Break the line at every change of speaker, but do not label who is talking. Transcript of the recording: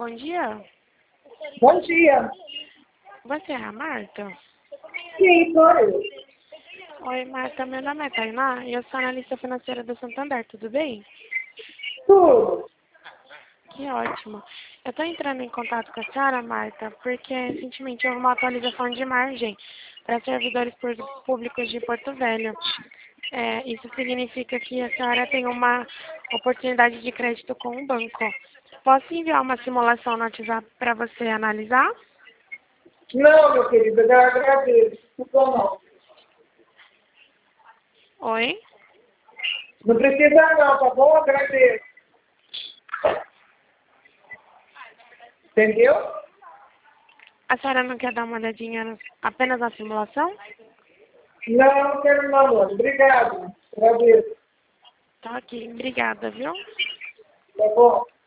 Bom dia.
Bom dia.
Você é a Marta?
Sim, sou eu.
Oi, Marta. Meu nome é Tainá e eu sou analista financeira do Santander. Tudo bem?
Tudo.
Que ótimo. Eu estou entrando em contato com a senhora, Marta, porque recentemente houve uma atualização de margem para servidores públicos de Porto Velho. Isso significa que a senhora tem uma oportunidade de crédito com o banco. Posso enviar uma simulação no WhatsApp para você analisar?
Não, meu querido, eu agradeço. Não, não.
Oi?
Não precisa não, tá bom? Agradeço. Entendeu?
A senhora não quer dar uma olhadinha apenas na simulação?
Não, não quero não, mano. Obrigado. Agradeço.
Tá ok. Obrigada, viu?
Tá bom?